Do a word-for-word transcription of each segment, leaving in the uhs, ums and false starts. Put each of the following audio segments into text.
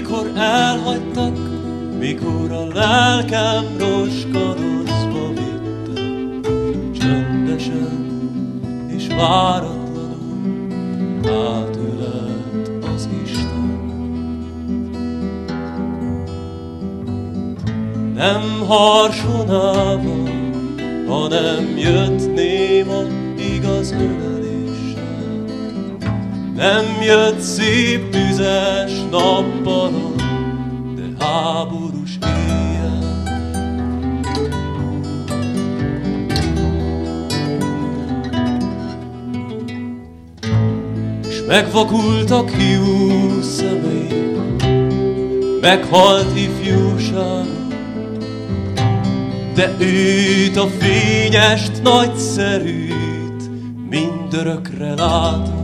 mikor elhagytak, mikor a lelkem roskadozva vittem, csöndesen és váratlanul átölelt az Isten. Nem harsonával, hanem jött néma igaz öleléssel. Nem jött szép tüzes nappalon, de háborús éjjel. S megvakultak hiú szemei, meghalt ifjúság, de őt a fényest, nagyszerűt mindörökre látom.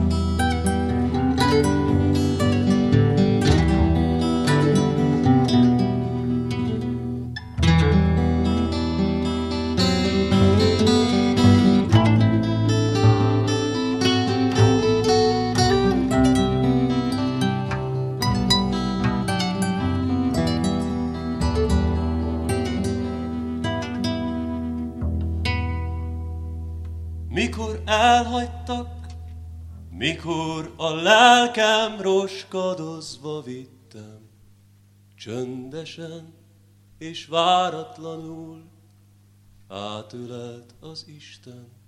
Mikor elhagytak, mikor a lelkem roskadozva vittem, csöndesen és váratlanul átölelt az Isten.